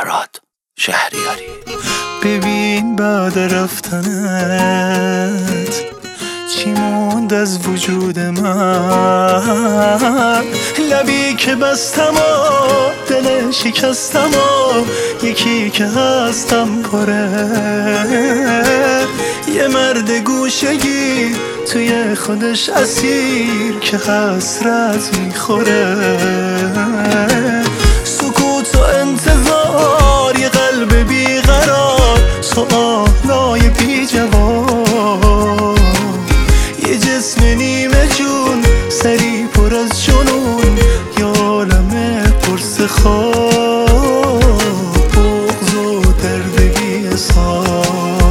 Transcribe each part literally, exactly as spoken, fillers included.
فرهاد شهریاری. ببین بعد رفتنت چی موند از وجود من، لبی که بستم و دل شکستم و یکی که هستم پره، یه مرد گوشگی توی خودش اسیر که حسرت میخوره، سکوت و انتظار یه قلب بیقرار، سوالای بی جواب، یه جسم نیمه جون سری پر از جنون، یه عالم پرس خواب، بغض و درد بی حساب.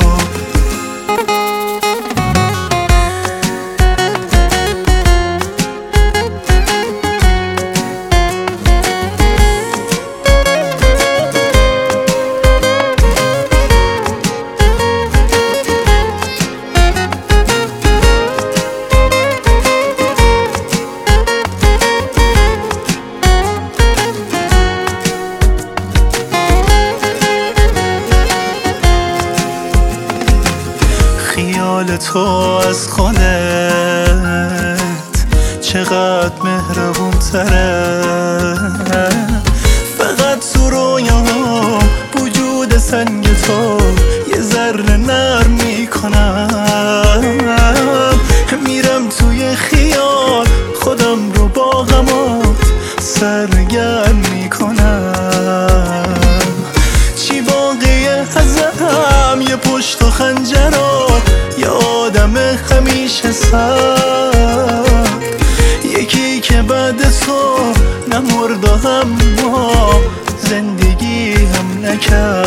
خیال تو از خودت چقدر مهربون تره، فقط تو رویام وجود سنگ تو یه ذره نرم میکنم، میرم توی خیال خودم رو با غمات سرگرم میکنم، چی باقیه ازم یه پشت و خنجرات، یه آدم همیشه سر، یکی که بعد تو نمرد و اما زندگی هم نکرد.